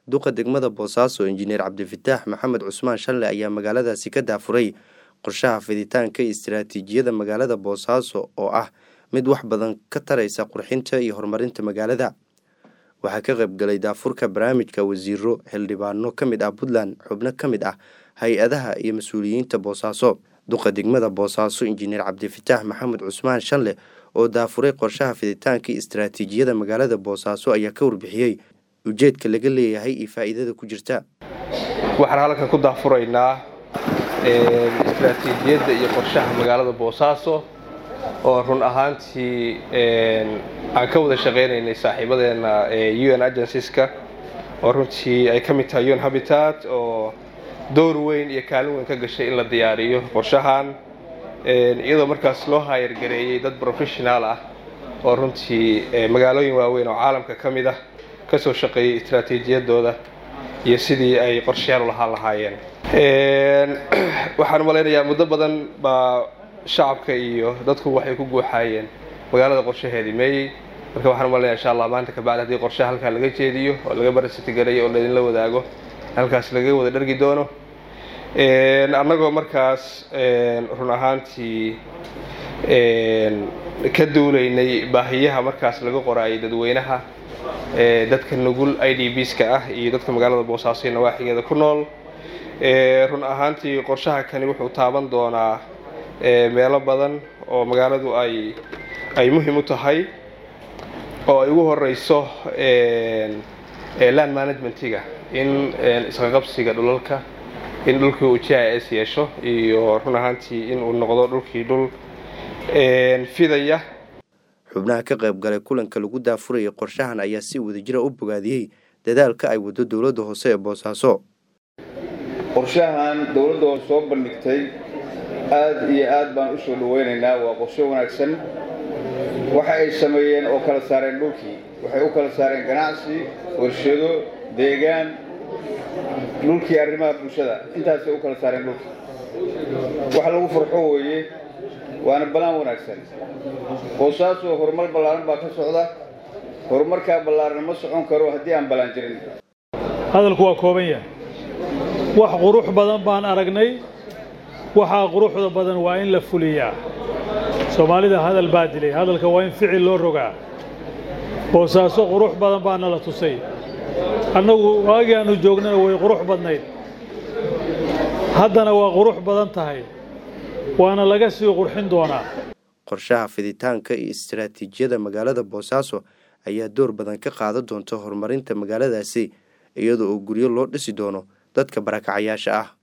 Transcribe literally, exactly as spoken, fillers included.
duqa degmada Boosaaso Injineer Cabdifataax Maxamed Cusmaan Shalle ayaa magaaladaasi ka daafuray qorshaha fiditaanka istiraatiijiyada magaalada Boosaaso oo ah mid wax badan ka taraysa qurxinta iyo horumarinta magaalada. Waxaa ka qayb galay daafurka barnaamijka wasiiro xildhibaano ka mid ah Puntland, xubno ka mid ah hay-adaha iyo mas'uuliyiinta Boosaaso. duqa degmada Boosaaso Injineer Cabdifataax Maxamed Cusmaan Shalle oo daafuray qorshaha fiditaanka istiraatiijiyada magaalada Boosaaso ayaa ka warbixiyay ujeedka laga leeyahay iyo faa'iidada ku jirta. waxaan halkan ku daafuraynaa ee istiraatiijiyada iyo qorshaha magaalada Boosaaso oo run ahaantii ee aan ka wada shaqeynaynay saaxiibadeena ee U N agencies-ka oo runtii ay ka mid tahay U N Habitat oo door weyn iyo kaalin weyn ka gashay in la diyaariyo qorshahan ee iyadoo markaas loo hayr gareeyay dad professional ah oo runtii magaalooyin waaweyn oo caalamka ka mid ah ka soo shaqeeyay istiraatiijiyadooda iyo sidii ay qorshayaal u lahaan lahaayeen. ee waxaan maleynayaa muddo badan ba shacabka iyo dadku waxay ku guuxayeen magaalada qorshaheedii meeyay, marka waxaan maleynayaa insha Allah maanta ka bacdi hadii qorshaha halka laga jeediyo oo laga barisati gareeyo oo la idin la wadaago halkaas laga wada dhargi doono. ee annagoo markaas ee run ahaantii ee ka duuleynay baahiyaha markaas laga qoraayay dadweynaha ee dadka nugul I D Bs-ka ah iyo dadka magaalada Boosaaso nawaaxigeeda ku nool. ee run ahaantii qorshaha kani wuxuu taaban doonaa ee meelo badan oo magaaladu ay ay muhiim u tahay oo ay ugu horeyso ee land management-iga in isqa qabsiga dhulalka in dhulku uu G I S yeesho iyo run ahaantii in uu noqdo dhulkii dhul ee fidaya. xubnaha ka qayb galay kulanka lagu daafuray qorshahan ayaa si wadajir ah u bogaadiyay dadaalka ay wado dawladda hoose ee Boosaaso. qorshahan dawladda oo soo bandhigtay aad iyo aad baan u soo dhaweynaynaa, waa qorshe wanaagsan. waxa ay sameeyeen oo kala saareen dhulkii, waxay u kala saareen ganacsi, warshado, deegaan, dhulkii arrimaha bulshada, intaas ay u kala saareen dhulkii. waxa lagu farxo weeye, waana balaan wanaagsan. Boosaaso horumar ballaaran baa ka socda, horumarka ballaaran ma socon karo haddii aan balaan jirin. hadalku waa kooban yahay, wax qurux badan baan aragnay, waxa quruxda badan waa in la fuliyaa. Soomaalida hadal baa dilay, hadalka waa in ficil loo rogaa. Boosaaso qurux badan baa nala tusay, annagu waagi aanu joognana way qurux badnayd, haddana waa qurux badan tahay, waana laga sii qurxin doonaa. qorshaha fiditaanka iyo istiraatiijiyada magaalada Boosaaso ayaa door badan ka qaadan doonta horumarinta magaaladaasi iyadoo guryo loo dhisi doono dadka barakacayaasha ah.